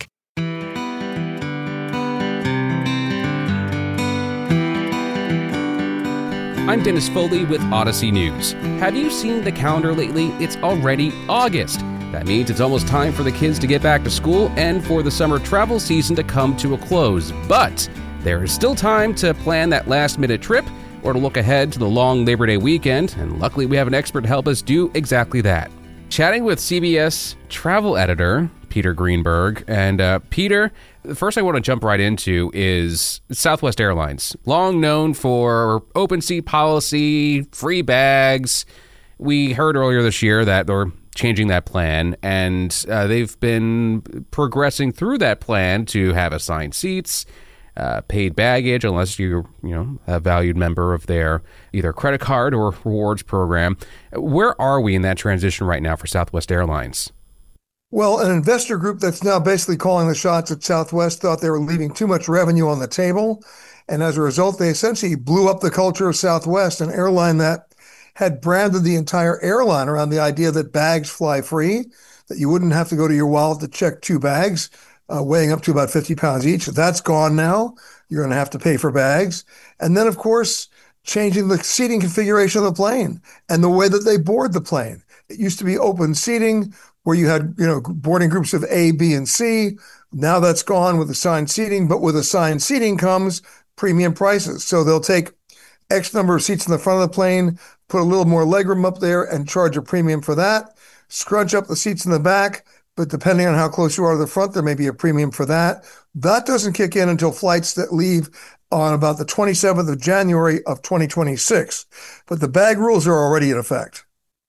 Speaker 11: I'm Dennis Foley with Odyssey News. Have you seen the calendar lately? It's already August. That means it's almost time for the kids to get back to school and for the summer travel season to come to a close. But there is still time to plan that last-minute trip or to look ahead to the long Labor Day weekend, and luckily we have an expert to help us do exactly that. Chatting with CBS travel editor Peter Greenberg. And Peter, the first I want to jump right into is Southwest Airlines, long known for open seat policy, free bags. We heard earlier this year that they're changing that plan, and they've been progressing through that plan to have assigned seats, paid baggage, unless you're a valued member of their either credit card or rewards program. Where are we in that transition right now for Southwest Airlines?
Speaker 12: Well, an investor group that's now basically calling the shots at Southwest thought they were leaving too much revenue on the table. And as a result, they essentially blew up the culture of Southwest, an airline that had branded the entire airline around the idea that bags fly free, that you wouldn't have to go to your wallet to check 2 bags, weighing up to about 50 pounds each. That's gone now. You're going to have to pay for bags. And then, of course, changing the seating configuration of the plane and the way that they board the plane. It used to be open seating where you had, boarding groups of A, B, and C. Now that's gone with assigned seating, but with assigned seating comes premium prices. So they'll take X number of seats in the front of the plane, put a little more legroom up there and charge a premium for that, scrunch up the seats in the back, but depending on how close you are to the front, there may be a premium for that. That doesn't kick in until flights that leave on about the 27th of January of 2026. But the bag rules are already in effect.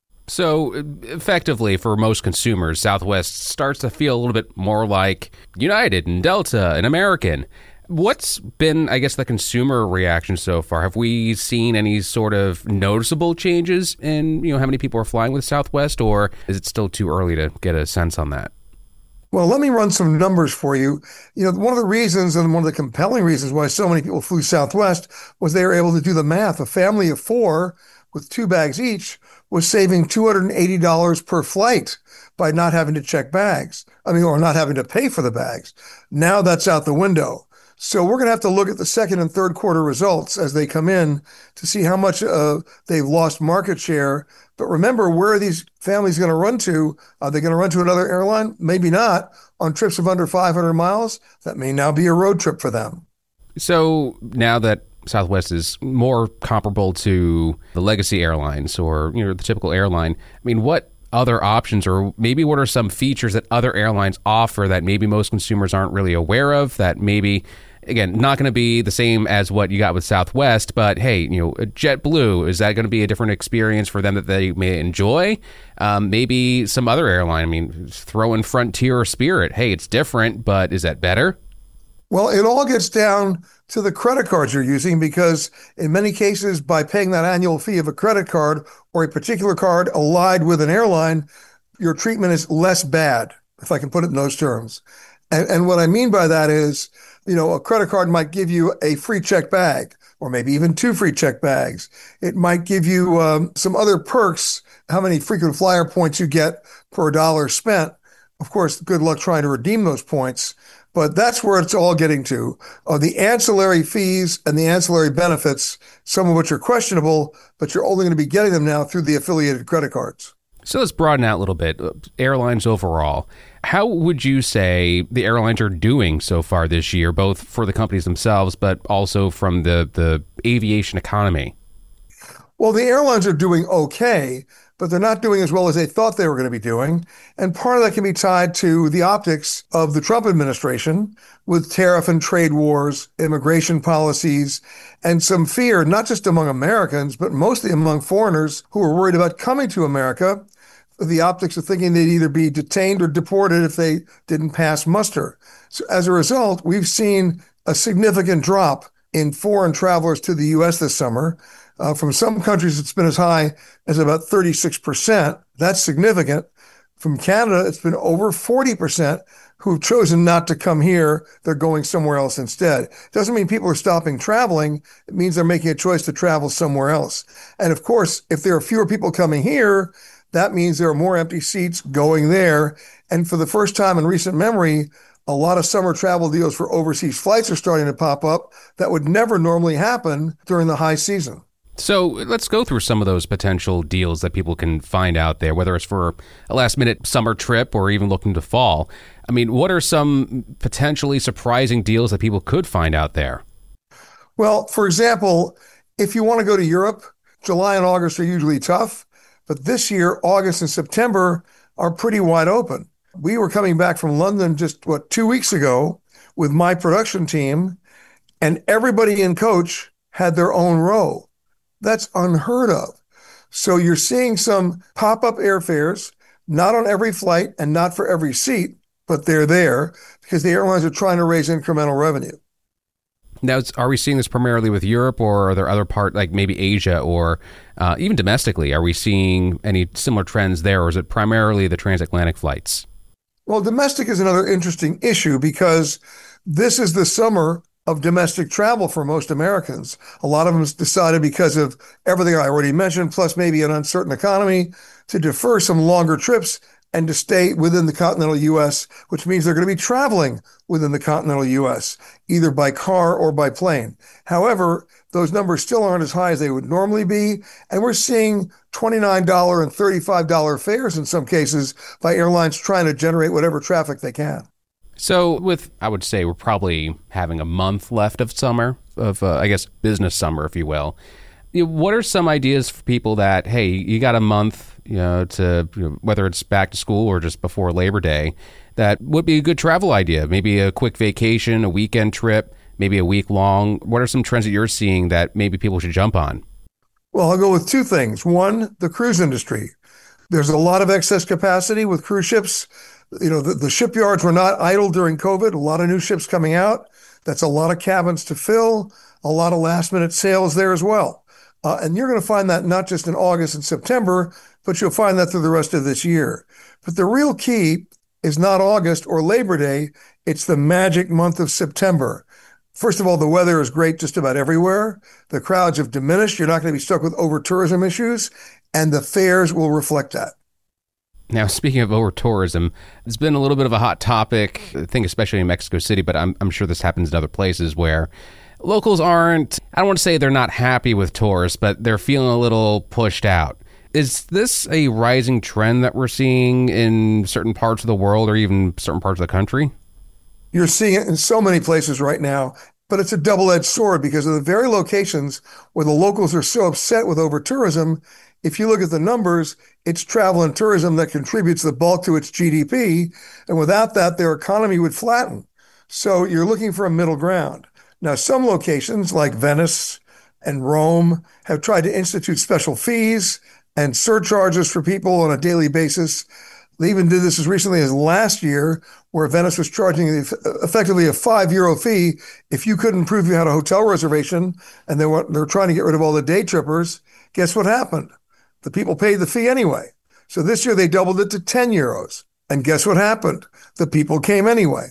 Speaker 11: So effectively, for most consumers, Southwest starts to feel a little bit more like United and Delta and American. What's been, I guess, the consumer reaction so far? Have we seen any sort of noticeable changes in, how many people are flying with Southwest, or is it still too early to get a sense on that?
Speaker 12: Well, let me run some numbers for you. One of the reasons and one of the compelling reasons why so many people flew Southwest was they were able to do the math. A family of 4 with 2 bags each was saving $280 per flight by not having to check bags. Or not having to pay for the bags. Now that's out the window. So we're going to have to look at the second and third quarter results as they come in to see how much they've lost market share. But remember, where are these families going to run to? Are they going to run to another airline? Maybe not. On trips of under 500 miles, that may now be a road trip for them.
Speaker 11: So now that Southwest is more comparable to the legacy airlines or, the typical airline, what other options, or maybe what are some features that other airlines offer that maybe most consumers aren't really aware of, that maybe, again, not going to be the same as what you got with Southwest, but hey, JetBlue, is that going to be a different experience for them that they may enjoy? Maybe some other airline, throw in Frontier or Spirit. Hey, it's different, but is that better?
Speaker 12: Well, it all gets down to the credit cards you're using, because in many cases, by paying that annual fee of a credit card or a particular card allied with an airline, your treatment is less bad, if I can put it in those terms. And what I mean by that is, a credit card might give you a free check bag, or maybe even 2 free check bags. It might give you some other perks, how many frequent flyer points you get per dollar spent. Of course, good luck trying to redeem those points. But that's where it's all getting to. The ancillary fees and the ancillary benefits, some of which are questionable, but you're only going to be getting them now through the affiliated credit cards.
Speaker 11: So let's broaden out a little bit. Airlines overall. How would you say the airlines are doing so far this year, both for the companies themselves, but also from the aviation economy?
Speaker 12: Well, the airlines are doing okay, but they're not doing as well as they thought they were going to be doing. And part of that can be tied to the optics of the Trump administration with tariff and trade wars, immigration policies, and some fear, not just among Americans, but mostly among foreigners who are worried about coming to America, the optics of thinking they'd either be detained or deported if they didn't pass muster. So as a result, we've seen a significant drop in foreign travelers to the U.S. this summer. From some countries, it's been as high as about 36%. That's significant. From Canada, it's been over 40% who've chosen not to come here. They're going somewhere else instead. Doesn't mean people are stopping traveling. It means they're making a choice to travel somewhere else. And of course, if there are fewer people coming here, that means there are more empty seats going there. And for the first time in recent memory, a lot of summer travel deals for overseas flights are starting to pop up that would never normally happen during the high season.
Speaker 11: So let's go through some of those potential deals that people can find out there, whether it's for a last-minute summer trip or even looking to fall. I mean, what are some potentially surprising deals that people could find out there?
Speaker 12: Well, for example, if you want to go to Europe, July and August are usually tough, but this year, August and September are pretty wide open. We were coming back from London just, 2 weeks ago with my production team, and everybody in coach had their own row. That's unheard of. So you're seeing some pop-up airfares, not on every flight and not for every seat, but they're there because the airlines are trying to raise incremental revenue.
Speaker 11: Now, are we seeing this primarily with Europe, or are there other parts, like maybe Asia, or even domestically? Are we seeing any similar trends there, or is it primarily the transatlantic flights?
Speaker 12: Well, domestic is another interesting issue because this is the summer of domestic travel for most Americans. A lot of them decided, because of everything I already mentioned, plus maybe an uncertain economy, to defer some longer trips and to stay within the continental U.S., which means they're going to be traveling within the continental U.S., either by car or by plane. However, those numbers still aren't as high as they would normally be, and we're seeing $29 and $35 fares in some cases by airlines trying to generate whatever traffic they can.
Speaker 11: So I would say we're probably having a month left of summer, business summer, if you will. What are some ideas for people that, hey, you got a month, whether it's back to school or just before Labor Day, that would be a good travel idea? Maybe a quick vacation, a weekend trip, maybe a week long. What are some trends that you're seeing that maybe people should jump on?
Speaker 12: Well, I'll go with two things. One, the cruise industry. There's a lot of excess capacity with cruise ships. The shipyards were not idle during COVID. A lot of new ships coming out. That's a lot of cabins to fill, a lot of last-minute sales there as well. And you're going to find that not just in August and September, but you'll find that through the rest of this year. But the real key is not August or Labor Day. It's the magic month of September. First of all, the weather is great just about everywhere. The crowds have diminished. You're not going to be stuck with over-tourism issues, and the fares will reflect that.
Speaker 11: Now, speaking of over-tourism, it's been a little bit of a hot topic, I think especially in Mexico City, but I'm sure this happens in other places where locals aren't, I don't want to say they're not happy with tourists, but they're feeling a little pushed out. Is this a rising trend that we're seeing in certain parts of the world or even certain parts of the country?
Speaker 12: You're seeing it in so many places right now, but it's a double-edged sword because of the very locations where the locals are so upset with over-tourism. If you look at the numbers, it's travel and tourism that contributes the bulk to its GDP. And without that, their economy would flatten. So you're looking for a middle ground. Now, some locations like Venice and Rome have tried to institute special fees and surcharges for people on a daily basis. They even did this as recently as last year, where Venice was charging effectively a €5 fee if you couldn't prove you had a hotel reservation, and they're trying to get rid of all the day trippers. Guess what happened? The people paid the fee anyway. So this year they doubled it to €10. And guess what happened? The people came anyway.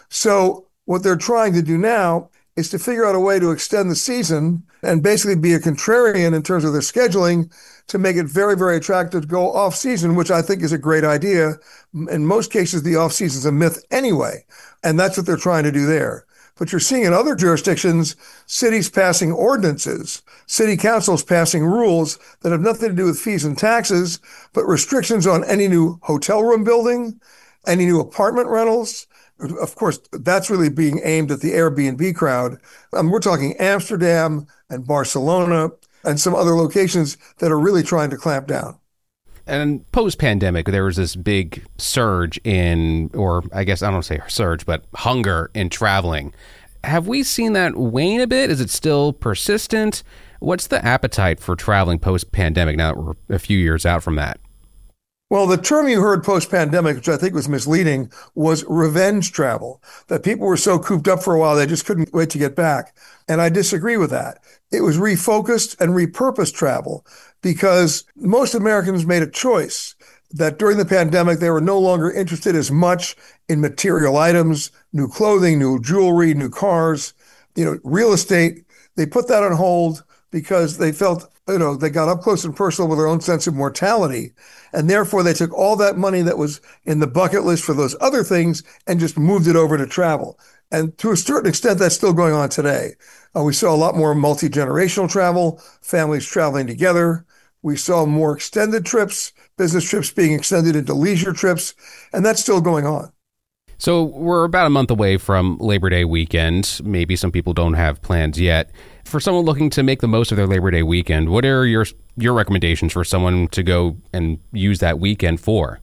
Speaker 12: So what they're trying to do now is to figure out a way to extend the season and basically be a contrarian in terms of their scheduling to make it very, very attractive to go off season, which I think is a great idea. In most cases, the off season is a myth anyway. And that's what they're trying to do there. But you're seeing in other jurisdictions, cities passing ordinances, city councils passing rules that have nothing to do with fees and taxes, but restrictions on any new hotel room building, any new apartment rentals. Of course, that's really being aimed at the Airbnb crowd. We're talking Amsterdam and Barcelona and some other locations that are really trying to clamp down.
Speaker 11: And post-pandemic, there was this big surge in, or I guess I don't say surge, but hunger in traveling. Have we seen that wane a bit? Is it still persistent? What's the appetite for traveling post-pandemic now that we're a few years out from that?
Speaker 12: Well, the term you heard post-pandemic, which I think was misleading, was revenge travel, that people were so cooped up for a while they just couldn't wait to get back. And I disagree with that. It was refocused and repurposed travel because most Americans made a choice that during the pandemic, they were no longer interested as much in material items, new clothing, new jewelry, new cars, real estate. They put that on hold because they felt, they got up close and personal with their own sense of mortality. And therefore, they took all that money that was in the bucket list for those other things and just moved it over to travel. And to a certain extent, that's still going on today. We saw a lot more multi-generational travel, families traveling together. We saw more extended trips, business trips being extended into leisure trips, and that's still going on.
Speaker 11: So we're about a month away from Labor Day weekend. Maybe some people don't have plans yet. For someone looking to make the most of their Labor Day weekend, what are your recommendations for someone to go and use that weekend for?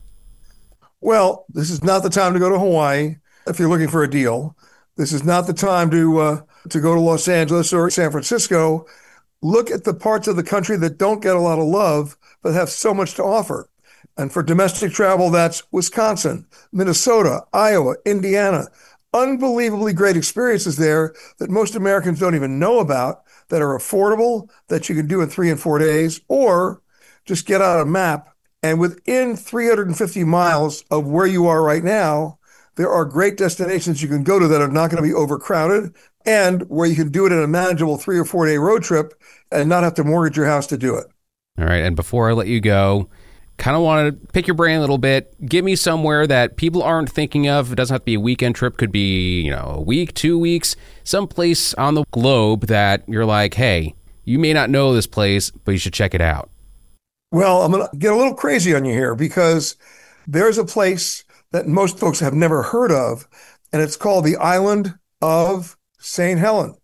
Speaker 12: Well, this is not the time to go to Hawaii if you're looking for a deal. This is not the time to go to Los Angeles or San Francisco. Look at the parts of the country that don't get a lot of love, but have so much to offer. And for domestic travel, that's Wisconsin, Minnesota, Iowa, Indiana. Unbelievably great experiences there that most Americans don't even know about, that are affordable, that you can do in 3 and 4 days, or just get out a map. And within 350 miles of where you are right now, there are great destinations you can go to that are not going to be overcrowded and where you can do it in a manageable 3 or 4 day road trip and not have to mortgage your house to do it.
Speaker 11: All right. And before I let you go, kind of want to pick your brain a little bit. Give me somewhere that people aren't thinking of. It doesn't have to be a weekend trip. Could be, a week, 2 weeks, someplace on the globe that you're like, hey, you may not know this place, but you should check it out.
Speaker 12: Well, I'm going to get a little crazy on you here because there's a place that most folks have never heard of, and it's called the island of St. Helen.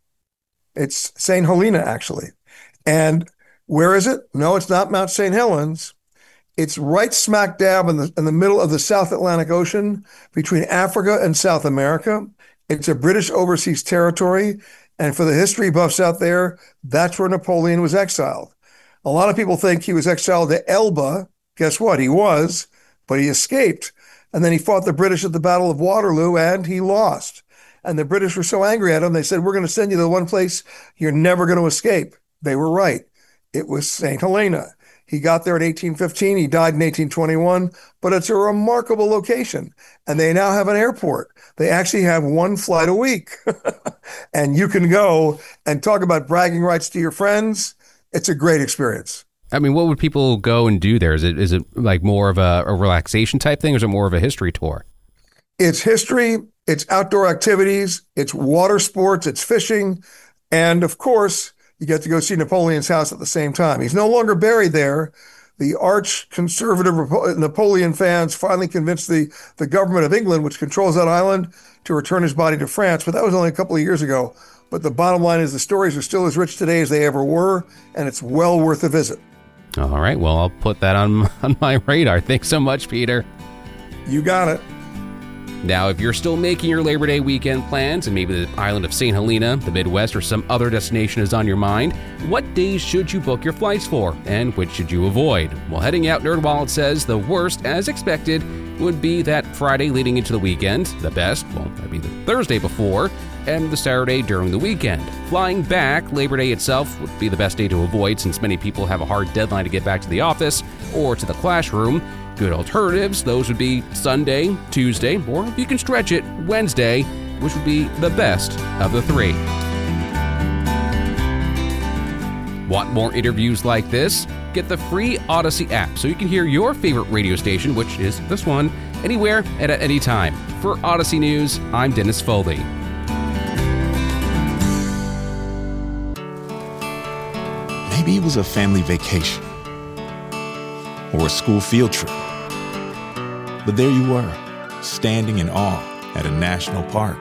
Speaker 12: It's St. Helena, actually. And where is it? No, it's not Mount St. Helens. It's right smack dab in the middle of the South Atlantic Ocean between Africa and South America. It's a British overseas territory. And for the history buffs out there, that's where Napoleon was exiled. A lot of people think he was exiled to Elba. Guess what? He was, but he escaped. And then he fought the British at the Battle of Waterloo, and he lost. And the British were so angry at him, they said, we're going to send you to the one place you're never going to escape. They were right. It was St. Helena. He got there in 1815. He died in 1821. But it's a remarkable location. And they now have an airport. They actually have one flight a week. And you can go and talk about bragging rights to your friends. It's a great experience.
Speaker 11: I mean, what would people go and do there? Is it like more of a relaxation type thing, or is it more of a history tour?
Speaker 12: It's history, it's outdoor activities, it's water sports, it's fishing, and of course, you get to go see Napoleon's house at the same time. He's no longer buried there. The arch-conservative Napoleon fans finally convinced the government of England, which controls that island, to return his body to France, but that was only a couple of years ago. But the bottom line is the stories are still as rich today as they ever were, and it's well worth a visit.
Speaker 11: All right. Well, I'll put that on my radar. Thanks so much, Peter.
Speaker 12: You got it.
Speaker 11: Now, if you're still making your Labor Day weekend plans and maybe the island of St. Helena, the Midwest, or some other destination is on your mind, what days should you book your flights for and which should you avoid? Well, heading out, NerdWallet says the worst, as expected, would be that Friday leading into the weekend. The best, well, that'd be the Thursday before and the Saturday during the weekend. Flying back, Labor Day itself would be the best day to avoid since many people have a hard deadline to get back to the office or to the classroom. Good alternatives, those would be Sunday, Tuesday, or if you can stretch it, Wednesday, which would be the best of the three. Want more interviews like this? Get the free Odyssey app so you can hear your favorite radio station, which is this one, anywhere and at any time. For Odyssey News, I'm Dennis Foley.
Speaker 13: Maybe it was a family vacation or a school field trip. But there you were, standing in awe at a national park.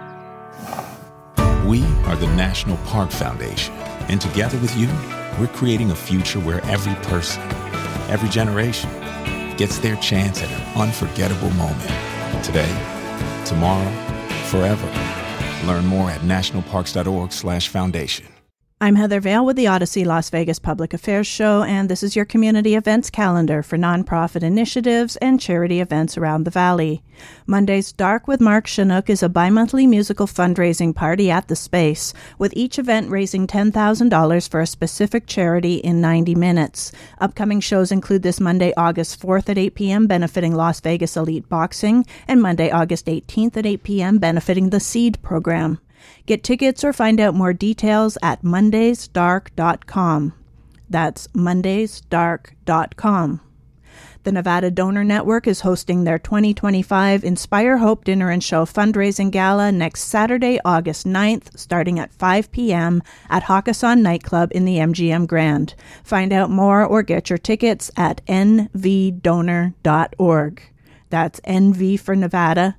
Speaker 13: We are the National Park Foundation, and together with you, we're creating a future where every person, every generation, gets their chance at an unforgettable moment. Today, tomorrow, forever. Learn more at nationalparks.org/foundation.
Speaker 1: I'm Heather Vale with the Odyssey Las Vegas Public Affairs Show, and this is your community events calendar for nonprofit initiatives and charity events around the Valley. Monday's Dark with Mark Chinook is a bi-monthly musical fundraising party at the Space, with each event raising $10,000 for a specific charity in 90 minutes. Upcoming shows include this Monday, August 4th at 8 p.m. benefiting Las Vegas Elite Boxing, and Monday, August 18th at 8 p.m. benefiting the SEED program. Get tickets or find out more details at mondaysdark.com. That's mondaysdark.com. The Nevada Donor Network is hosting their 2025 Inspire Hope Dinner and Show fundraising gala next Saturday, August 9th, starting at 5 p.m. at Hakkasan Nightclub in the MGM Grand. Find out more or get your tickets at nvdonor.org. That's NV for Nevada,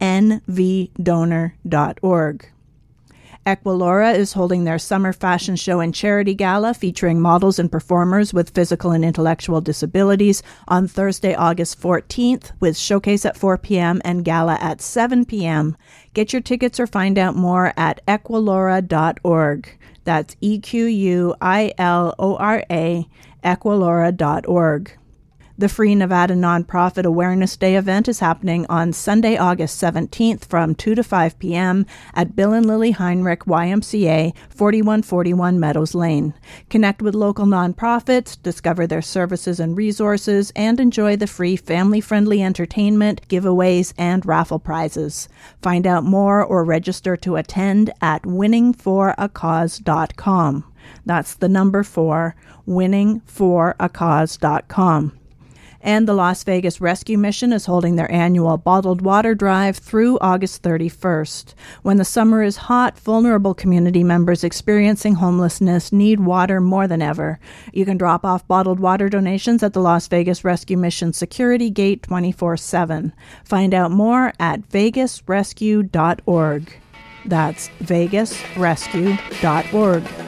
Speaker 1: nvdonor.org. Equilora is holding their summer fashion show and charity gala featuring models and performers with physical and intellectual disabilities on Thursday, August 14th, with showcase at 4 p.m. and gala at 7 p.m. Get your tickets or find out more at equilora.org. That's EQUILORA, equilora.org. The Free Nevada Nonprofit Awareness Day event is happening on Sunday, August 17th from 2 to 5 p.m. at Bill and Lily Heinrich YMCA, 4141 Meadows Lane. Connect with local nonprofits, discover their services and resources, and enjoy the free family-friendly entertainment, giveaways, and raffle prizes. Find out more or register to attend at winningforacause.com. That's the number 4, winningforacause.com. And the Las Vegas Rescue Mission is holding their annual bottled water drive through August 31st. When the summer is hot, vulnerable community members experiencing homelessness need water more than ever. You can drop off bottled water donations at the Las Vegas Rescue Mission Security Gate 24/7. Find out more at vegasrescue.org. That's vegasrescue.org.